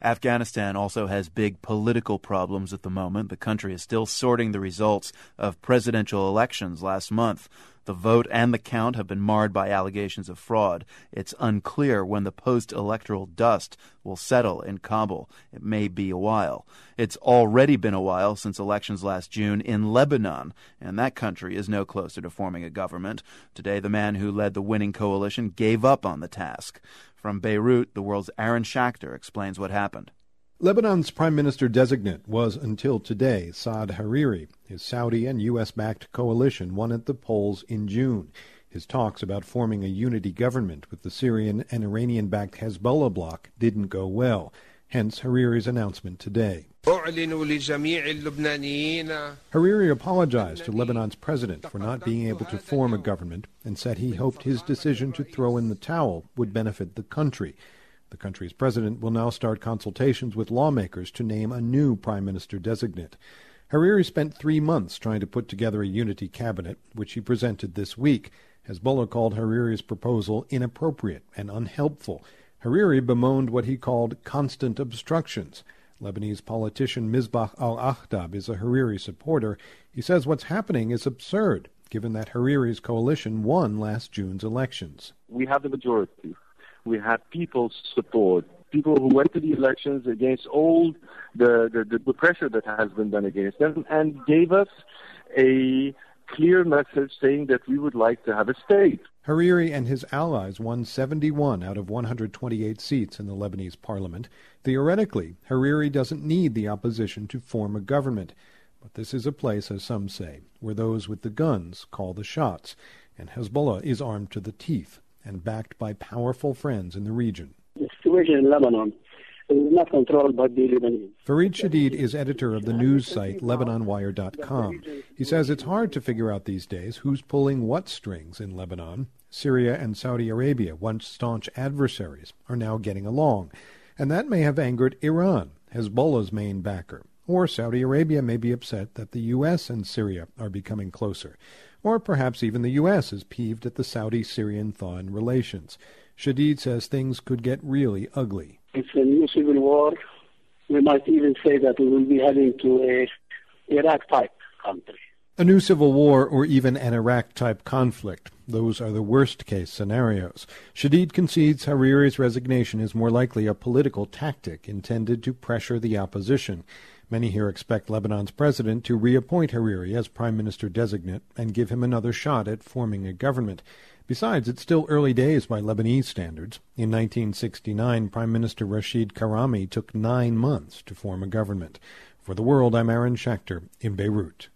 Afghanistan also has big political problems at the moment. The country is still sorting the results of presidential elections last month. The vote and the count have been marred by allegations of fraud. It's unclear when the post-electoral dust will settle in Kabul. It may be a while. It's already been a while since elections last June in Lebanon, and that country is no closer to forming a government. Today, the man who led the winning coalition gave up on the task. From Beirut, the world's Aaron Schachter explains what happened. Lebanon's prime minister-designate was, until today, Saad Hariri. His Saudi and U.S.-backed coalition won at the polls in June. His talks about forming a unity government with the Syrian and Iranian-backed Hezbollah bloc didn't go well, hence Hariri's announcement today. Hariri apologized to Lebanon's president for not being able to form a government and said he hoped his decision to throw in the towel would benefit the country. The country's president will now start consultations with lawmakers to name a new prime minister-designate. Hariri spent 3 months trying to put together a unity cabinet, which he presented this week. Hezbollah called Hariri's proposal inappropriate and unhelpful. Hariri bemoaned what he called constant obstructions. Lebanese politician Misbah al-Akhdab is a Hariri supporter. He says what's happening is absurd, given that Hariri's coalition won last June's elections. We have the majority. We have people's support, people who went to the elections against all the pressure that has been done against them and gave us a clear message saying that we would like to have a state. Hariri and his allies won 71 out of 128 seats in the Lebanese parliament. Theoretically, Hariri doesn't need the opposition to form a government. But this is a place, as some say, where those with the guns call the shots, and Hezbollah is armed to the teeth and backed by powerful friends in the region. The situation in Lebanon is not controlled by the Lebanese. Fareed Shadid is editor of the news site LebanonWire.com. He says it's hard to figure out these days who's pulling what strings in Lebanon. Syria and Saudi Arabia, once staunch adversaries, are now getting along. And that may have angered Iran, Hezbollah's main backer. Or Saudi Arabia may be upset that the U.S. and Syria are becoming closer. Or perhaps even the U.S. is peeved at the Saudi-Syrian thaw in relations. Shadid says things could get really ugly. It's a new civil war. We might even say that we will be heading to a Iraq-type country. A new civil war or even an Iraq-type conflict. Those are the worst-case scenarios. Shadid concedes Hariri's resignation is more likely a political tactic intended to pressure the opposition. Many here expect Lebanon's president to reappoint Hariri as prime minister-designate and give him another shot at forming a government. Besides, it's still early days by Lebanese standards. In 1969, Prime Minister Rashid Karami took 9 months to form a government. For The World, I'm Aaron Schachter in Beirut.